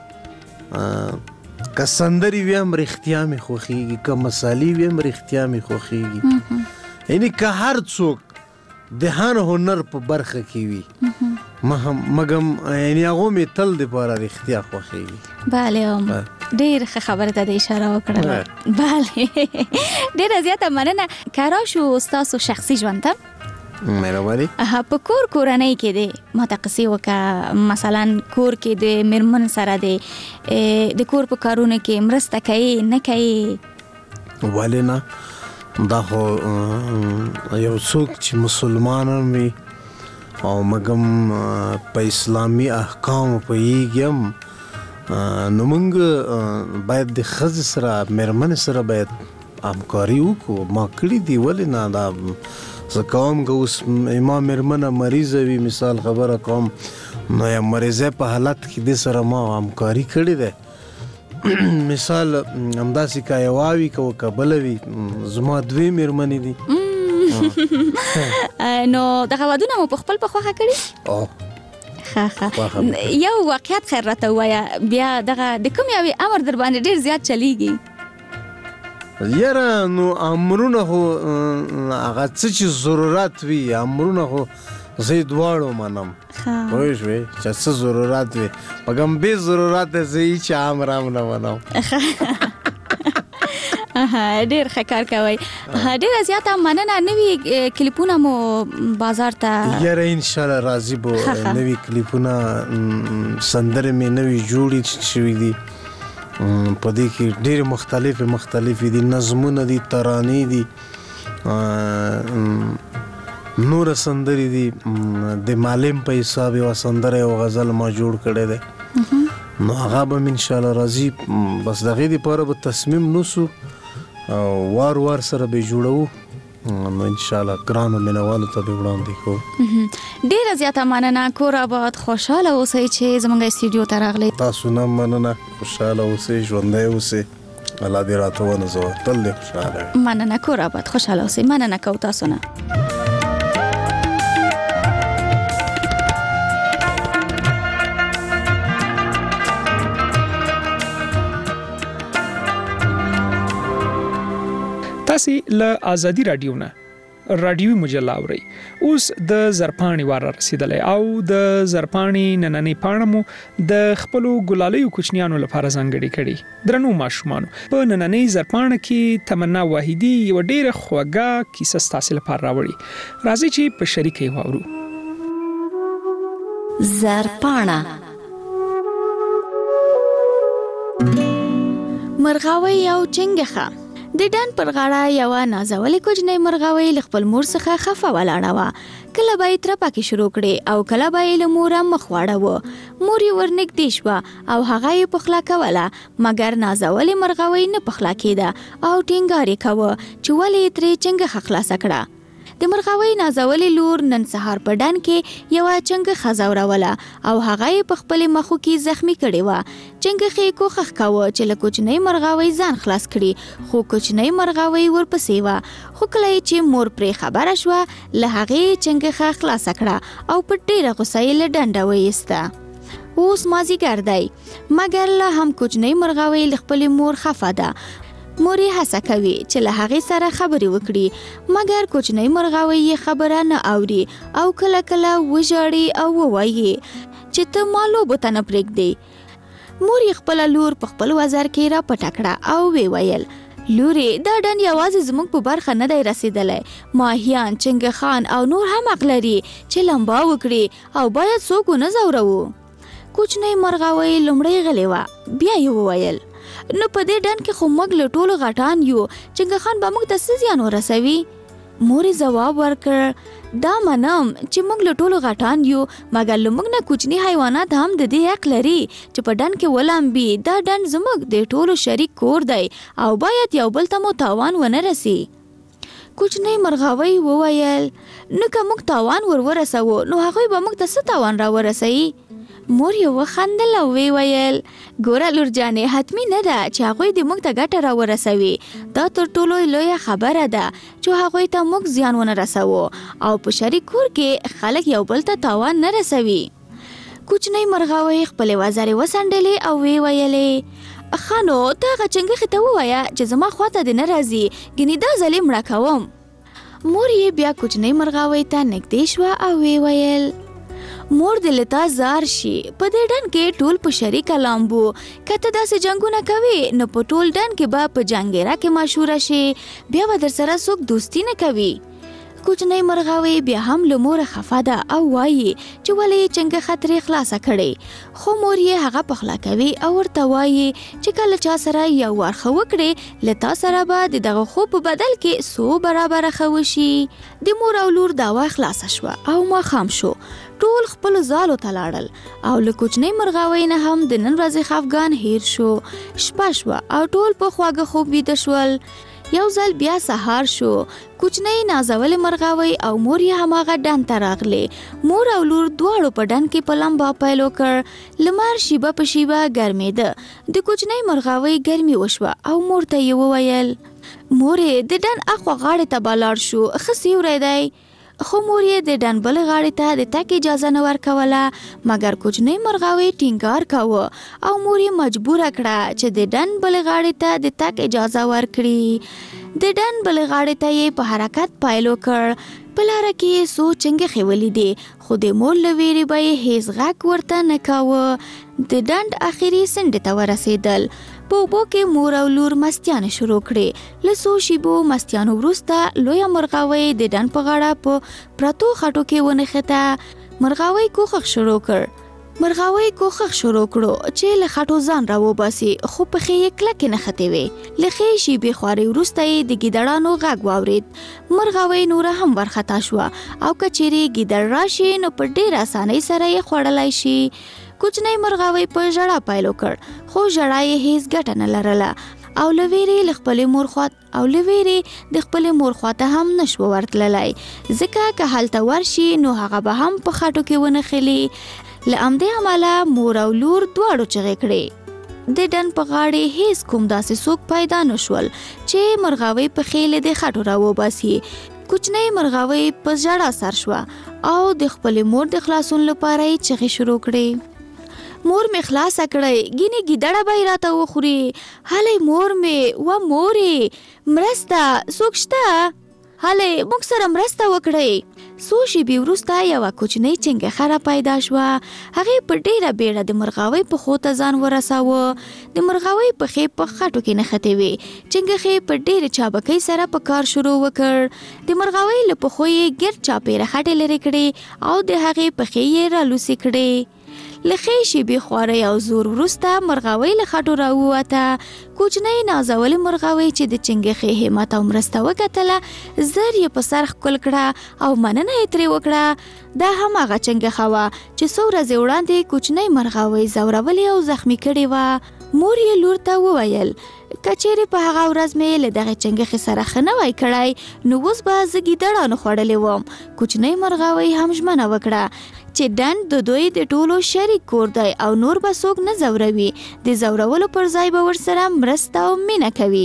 که سندرې وي هم رښتیا مې خوښیږي که مسالې وي هم رښتیا مې خوښیږي یعنی که هر څوک د هر هنر په برخه کې وي مګم یعنی هغه مې تل دپاره رښتیا خوښیږي بله ډېر ښه خبره ته د اشاره وکړله بله ډېره زیاته مننه که راشو ستاسو شخصي ژوند ته مهرباني په کورنۍ کې دی ماته قصې وکړه مثلا کور کې د میرمن سره دی د کور په کارونو کې مرسته کوي نه کوي ولې نه دا خو یو څوک چې مسلمان هم وي او مګم په اسلامي احکامو پوهیږي هم نو موږ باید د ښځې سره میرمنې سره باید همکاري وکړو ما کړي دي ولې نه دا زه کوم که اوس ما میرمنه مریضه وي مثال خبره کوم نو یا مریضۍ په حالت کې دې سره ما همکاري کړې ده مثال همداسې که یوه وي که بله وي زما دوې میرمنې دي نو دغه ودونه مو په خپل په خوښه کړي یو واقعیت خیر راته ووایه بیا دغه د کوم یوې امر در باندې ډېر زیات چلیږي یاره نو امرونه خو هغه څه چې ضرورت وي امرونه خو زه یې دواړو منم پوه شوې چې څه ضرورت وي مګم بې ضرورت زه هیڅ امر هم نه منم ډېر ښه کار کوئ ډېره زیاته مننه نوي کلیپونه مو بازار ته یاره انشاءالله راځي به نوي کلیپونه سندرې مې نوي جوړې شوي دي په دې کې ډېر مختلفې دي نظمونه دي ترانې دي نور سندرې دي د معلم په حساب یو سندره یو غزل ما جوړ کړی دی نو هغه به ان شاء الله راځي بس دغه لپاره به تصمیم نوسو وار سره به جوړو نو ان شاء الله ګرانو مینوالو ته به وړاندې کوو ډیره زیاته مننه کور آباد خوشاله اوسئ چې زموږ استودیو ته راغلی تاسو نه مننه خوشاله اوسئ ژوندی اوسئ الله دې راته ونځوي تل دې خوشاله مننه کور آباد خوشاله اوسئ مننه کوو تاسو نه تاسو له ازادي رادیو نه رادیوي مجله اورئ اوس د زرپاڼې وار رسیدلې او د زرپاڼې نننې پاڼمو د خپلو ګلالیو کوچنیانو لپاره ځانګړي کړي درنو ماشومان په نننې زرپاڼه کې تمنا واحدي یو ډېر خوږه کیسه ستاسو لپاره راوړي راځي چې په شریکه واورو زرپاڼه مرغاوي او چنګخه د ډان پر غاړه یو نازولې کوچنۍ مرغاوي ل خپل مور څخه خفه ولاړه و کله به یې ترپا کې شروع کړي او کله به یې له مور مخ واړه مور یې ورنږدې شوه او هغه یې پخلا کوله مګر نازولې مرغاوي نه پخلا کېده او ټینګار یې کاوه چې ولې یې ترې چنګخه خلاصه کړه د مرغاوي نازولې لور نن سهار په ډان کې یو چنګخه ځوروله او هغه یې په خپل مخو کې زخمی کړي و چنګخه کوخخ کاوه چې له کوچنۍ مرغاوي ځان خلاص کړي خو کوچنۍ مرغاوي ورپسې و خو کله چې مور پرې خبره شوه له هغه چنګخه خلاص کړه او په ډیره غوسه یې له ډنډه وایسته اوس مازیګر دی مګر له هم کوچنۍ مرغاوي له خپل مور خفه ده مور یې هڅه کوي چې له هغې سره خبرې وکړي مګر کوچنۍ مرغاوي یې خبره نه اوري او کله کله وژاړي او ووایي چې ته ما لوبو ته نه پرېږدې مور یې خپله لور په خپل وزر کې را پټه کړه او ویې ویل لورې دا ډنډ یوازې زموږ په برخه نه دی رسېدلی ماهیان چنګخان او نور هم حق لري چې لمبا وکړي او باید څوک ونه ځوروو کوچنۍ مرغاوي لومړی غلې وه بیا یې وویل نو په دې ډنډ کې خو موږ له ټولو غټان یو چنګخان به موږ ته څه زیان ورسوي مور یې ځواب ورکړ دا منم چې موږ له ټولو غټان یو مګر له موږ نه کوچني حیوانات هم د دې حق لري چې په ډنډ کې ولامبي دا ډنډ زموږ د ټولو شریک کور دی او باید یو بل ته مو تاوان ونه رسي کوچنۍ مرغاوي وویل نو که موږ تاوان ورسوو نو هغوی به موږ ته څه تاوان را ورسوي مور یې وخندل او وی ویل ګوره لور جانې حتمی نه ده چې هغوی د موږ ته ګټه راورسوي. دا تر ټولو لویه خبره ده چې هغوی ته موږ زیان ونه رسوو او په شریک کور کې خلک یو بل ته تاوان نه رسوي. کوچنی مرغاوۍ خپلې وزرې وڅنډلې او وی ویلې خانو ته هغه چنګښې ته ووایه چې زما خواته دې نه راځي ګنې دا ځل یې مړه کوم. مور یې بیا کوچنی مرغاوۍ ته نږدې شوه او وی ویل مور دې لتا زار شي په دې ډن کې ټول په شریکه لامبو کته داسې جنگونه کوي نو په ټول ډن کې به په جنگیرا کې مشهور شي بیا به در سره څوک دوستی نه کوي. کوچنی مرغاوۍ بیا هم له موره خفه ده او وایي چې ولې څنګه خطرې خلاصه کړي خو مور یې هغه پخلا کوي او ورته وایي چې کله چا سره یو وار ښه وکړې له تا سره به د دغه خوب په بدل کې 100 برابره ښه وشي. د مور او لور دعوا خلاصه شوه او ماښام شو. ټول خپل زالو ته لاړل او له کوچنی مرغاوۍ نه هم د نن ورځې خفګان هیر شو. شپه شوه او ټول په خواږه خوب ویده شول. یو ځل بیا سهار شو. کوچنی نازولې مرغاوۍ او مور یې هماغه ډن ته راغلې. مور او لور دواړو په ډن کې په لمبا پیل وکړ. لمر شیبه په شیبه ګرمېده. د کوچنی مرغاوۍ ګرمي وشوه او مور ته یې وویل مورې د ډن اخوا غاړې ته به لاړ شو ښه سیوری دی. خو مور یې د ډن بل غاړې ته د تګ اجازه نه ورکوله مګر کوچنی مرغاوۍ ټینګار کاوه او مور یې مجبوره کړه چې د ډن بل غاړې ته د تګ اجازه ورکړي. د ډن بل غاړې ته یې په حرکت پیل وکړ. په لاره کې یې څو چنګښې ولیدې خو د مور له ویرې به یې هیڅ غږ ورته نه کاوه. د ډنډ اخري څنډې ته ورسېدل. په اوبو کې مور او لور مستیانې شروع کړې. له څو شیبو مستیانو وروسته لویه مرغاوۍ د ډنډ په غاړه په پرتو خټو کې ونښته. مرغاوۍ کوښښ شروع کړو چې له خټو ځان راوباسي خو پښې یې کلکې نښتې وې. له ښې شیبې خوارۍ وروسته یې د ګیدړانو غږ واورېد. مرغاوۍ نوره هم ورخطا شوه او که چیرې ګیدړ راشي نو په ډېر اسانۍ سره یې خوړلی شي. کوچنی مرغاوۍ په ژړا پیل وکړ خو ژړا یې هیڅ ګټه نه لرله او له ویرې د خپلې مور خواته هم نشو ورتللی ځکه که هلته ورشي نو هغه به هم په خټو کې ونښلي. له همدې امله مور او لور دواړو چغې کړې. د ډن په غاړې هیڅ کوم داسې څوک پیدا نشول چې مرغاوۍ په خېلې د خټو راوباسي. کوچنی مرغاوۍ په ژړا سر شوه او د خپلې مور د خلاصون لپاره یې چغې شروع کړې. مور می خلاصه کړی ګینه ګیدړه به راته وخوري. هلې مور می و مورې مرسته څوک شته هلې موږ سره مرسته وکړئ. څو شیبې وروسته یوه کوچنۍ چنګښه را پیدا شوه. هغې په ډېره بیړه د مرغاوۍ پښو ته ځان ورساوه. د مرغاوۍ پښې په خټو کې نښتې وې. چنګښې په ډېرې چابکۍ سره په کار شروع وکړ. د مرغاوۍ له پښو یې ګرد چاپېره خټې لرې کړې او د هغې پښې یې رالوسې کړې. له ښې شیبې خوارۍ او زور وروسته مرغاوۍ له خټو راووته. کوچنۍ نازولې مرغاوۍ چې د چنګښې همت او مرسته وکتله زر یې په سر ښکل کړه او مننه یې ترې وکړه. دا هماغه چنګښه وه چې څو ورځې وړاندې کوچنۍ مرغاوۍ ځورولې او زخمي کړې وه. مور یې لور ته وویل که چیرې په هغه ورځ مې له دغې چنګښې سره ښه نه وای کړی نو اوس به زه ګیدړانو خوړلې وم. کوچنۍ مرغاوۍ هم ژمنه وکړه چې ډنډ د دوی د ټولو شریک کور دی او نور به څوک نه ځوروي. د ځورولو پر ځای به ورسره مرسته او مینه کوي.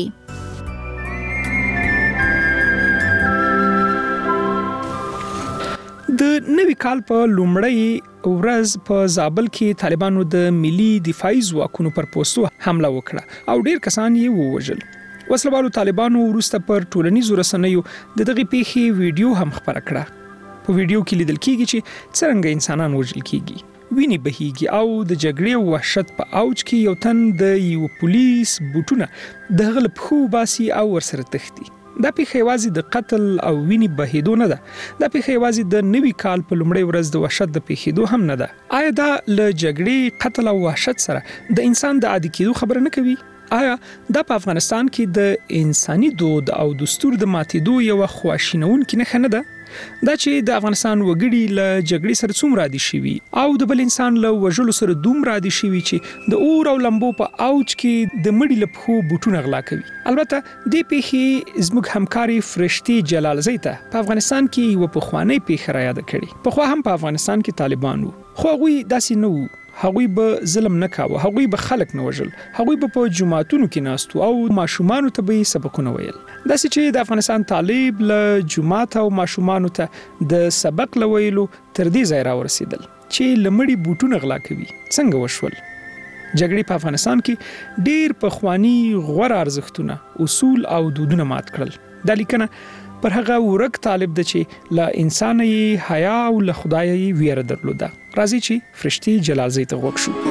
د نوي کال په لومړۍ ورځ په زابل کې طالبانو د ملي دفاعي ځواکونو پر پوستو حمله وکړه او ډیر کسان یې ووژل. وسلوالو طالبانو وروسته پر ټولنیزو رسنیو د دغه پیښې ویډیو هم خپره کړه. په ویډیو کې لیدل کیږي چې څرنګه انسانان وژل کیږي. ویني بهیږي او د جګړې وحشت په اوج کې یو تن د یو پولیس بوټونه د غل په خو باسي او ورسره تختی. دا پیښه یوازې د قتل او ویني بهیدو نه ده. دا پیښه یوازې د نوي کال په لومړۍ ورځ د وحشت د پیښېدو هم نه ده. آیا دا له جګړې، قتل او وحشت سره د انسان د عادي کېدو خبره نه کوي؟ آیا دا په افغانستان کې د انساني دود او دستور د ماتېدو یو خواشینونکې نښه نه ده؟ دا چې د افغانستان وګړي له جګړې سره څومره عادي شوي او د بل انسان له وژلو سره دومره عادي شوي چې د اور او لمبو په اوج کې د مړي له پښو بوټونه غلا کوي. البته دې پیښې زموږ همکاري فرشتي جلالزۍ ته په افغانستان کې یو پخوانی پیښه را یاد کړي. پخوا هم په افغانستان کې طالبان وو خو هغوی داسې نه وو. هغوی به ظلم نه کاوه، هغوی به خلک نه وژل، هغوی به په جماعتونو کې ناستو او ماشومانو ته به سبقونه ویل. داسې چې د افغانستان طالب له جماعت او ماشومانو ته د سبق لویلو تر دې ځای راورسېدل چې لمړي بوټونه غلا کوي. څنګه وشول؟ جګړې په افغانستان کې ډېر پخوانی غوړ ارزښتونه، اصول او دودونه مات کړل. دا لیکنه پر هغه ورک طالب د چې لا انساني حیا او له خدای ویره درلوده. راځي چې فرشتي جلالزی ته غوښ شو.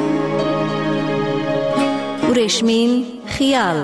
ورېشمین خیال.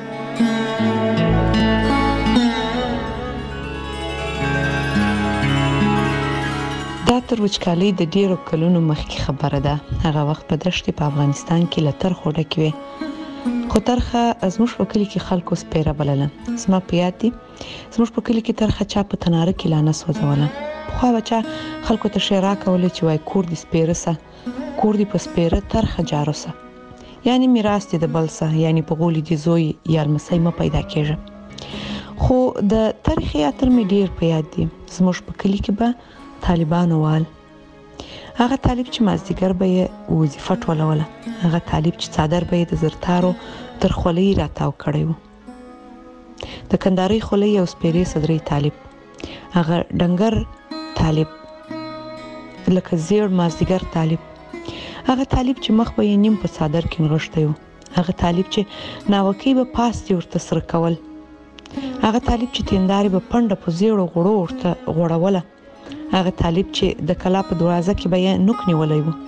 دا تر وچکالۍ د ډیرو کلونو مخکې خبره ده. هغه وخت په دشت په افغانستان کې لتر خوډه کوي. خو ترخه زموږ په کلی کې خلکو سپیره بلله. زما په یاد دي زموږ په کلی کې ترخه چا په تناره کې لانه سوځوله. خو بچا خلکو ته شعرا کول چې وای کور دې سپیره سه، کور دې په سپیره ترخه جارو سه، یعنی میراث دې د بل سه، یعنی په غولي دې زوی یا لمسۍ ما پیدا کېږي. خو د تاریخي اتر می ډیر په یاد دي. زموږ په کلی کې به طالبانو وال، هغه طالب چې مازدیګر به یې وظیفه ټولوله، هغه طالب چې څادر به یې د زرتارو تر خولۍ راتاو کړی و، د کندارۍ خولۍ او سپیرې صدرۍ طالب، هغه ډنګر طالب لکه زیړ مازدیګر طالب، هغه طالب چې مخ به یې نیم په څادر کې نغښتی و، هغه طالب چې ناوکۍ به پاستې ورته سره کول، هغه طالب چې تیندارې به پنډه په زیړو غوړو ورته غوړوله، هغه طالب چې د کلا په دروازه کې به یې نوک نیولی و،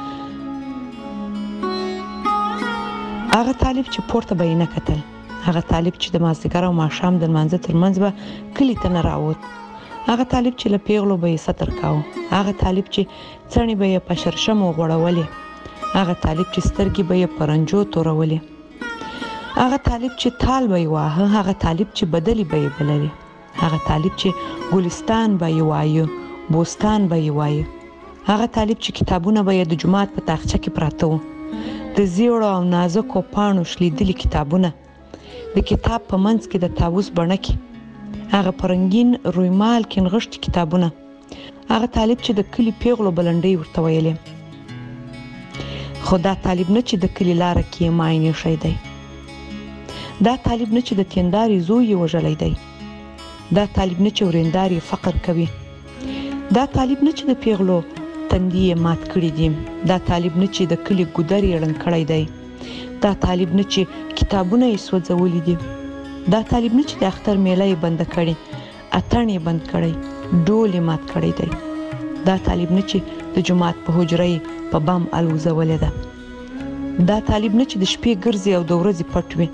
هغه طالب چې پورته به یې نه کتل، هغه طالب چې د مازدیګر او ماښام د لمانځه ترمنځ به کلي ته نه راووت، هغه طالب چې له پیغلو به یې ستر کاوه، هغه طالب چې څڼې به یې په شرشمو غوړولې، هغه طالب چې سترګې به یې په رنجو تورولې، هغه طالب چې تال به یې واهه، هغه طالب چې بدلې به یې بللې، هغه طالب چې ګلستان به یې وایه، بوستان به یې وایه، هغه طالب چې کتابونه به یې د جومات په تاخچه کې پراته وو، د زیړو او نازکو پاڼو شلیدلي کتابونه، د کتاب په منځ کې د طاووس بڼه کې هغه په رنګین رویمال کې نغښتي کتابونه، هغه طالب چې د کلي پیغلو بلنډۍ ورته ویلې. خو دا طالب نه چې د کلي لاره کې یې ماین ایښی دی، دا طالب نه چې د تیندارې زوی یې وژلی دی، دا طالب نه چې ورېندار یې فقر کوي، دا طالب نه چې د پیغلو تندي یې مات کړي دي، دا طالب نه چې د کلي ګودر یې ړنګ کړی دی، دا طالب نه چې کتابونه یې سوځولي دي، دا طالب نه چې د اختر میله یې بنده کړي، اتڼ یې بند کړی، ډول یې مات کړی دی، دا طالب نه چې د جومات په حجره یې په بم الوزولې ده، دا طالب نه چې د شپې ګرځي او د ورځې پټ وي.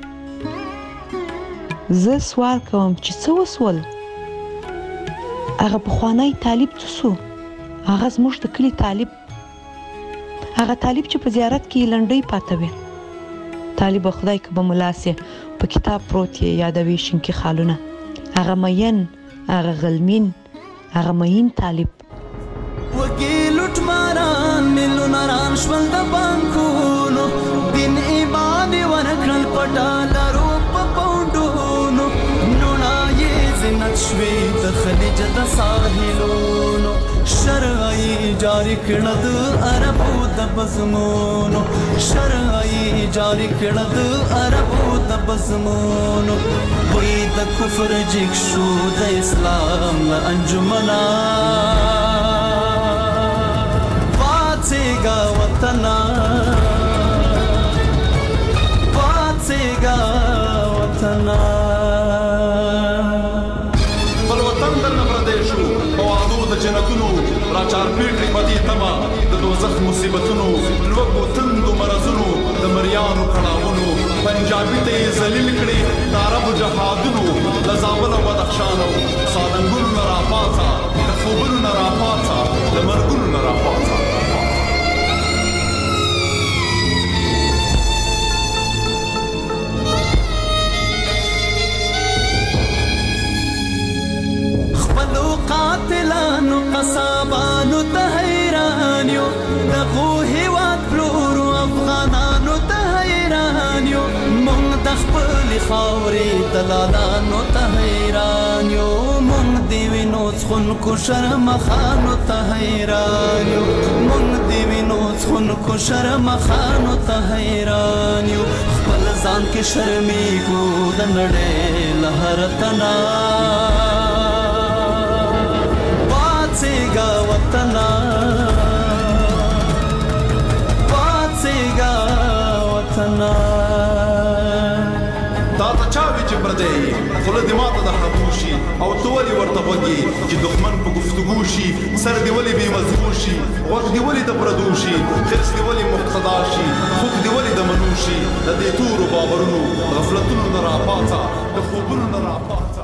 زه سوال کوم چې څه وسول؟ هغه پخوانی طالب څه سو؟ هغه زموږ د کلي طالب، هغه طالب چې په زیارت کې یې لنډۍ پاته وي، طالب خدای که به ملا سي په کتاب پروت یې یادوي شینکي خالونه، هغه مین، هغه غلمین، هغه مین طالب. وګي لوټ ماران ملوناران شول د بانکونو، دین ایمان ورکړل پټالارو په پاونډونو، نونا یې زینت شوي د خلیج د ساحلونو، شرعي جاری کړه د عربو د بزمونو، شرعي جاری کړه د عربو د بزمونو، وې د کفر جګ شو د اسلام له انجمنا، پاتېږه وطنه، پاتېږه وطنه. بل وطن درنه پردی شو په وعدو د جنتونو، راچار پیټري بدی تما د دوزخ مصیبتونو، لوګو تندو مرزونو د مریانو کړهونو، پنجابي ته ذلیل کړي د عربو جهادونو، د زابل او بدخشانو سالنګونو نه راپاڅه، د خوبونو نه راپاڅه، د مرګونو نه راپاڅه. قاتلانو قصابانو ته حیران یو، دغو هیواد پلورو افغانانو ته حیران یو، مونږ د خپلې خاورې دلالانو ته حیران یو، مونږ د وینو څخونکو شرم خانو ته حیران یو مونږ دی وینو څخونکو شرم خانو ته حیران یو خپل ځان کې شرمېږو د نړۍ له هر تنا پاڅېږه وطنه پاڅېږه وطنه دا ته چا وی چې پردی خوله دې ماته د خطو شي او ته ولې ورته غوږ یې چې دښمن په گفتگو شي سر دې ولې بې مضمون شي غوږ دې ولې د پردو شي خرس دې ولې مقتدا شي خوب دې ولې د منو شي د دې تورو باورونو غفلتونو نه راپاڅه د خوبونو نه راپاڅه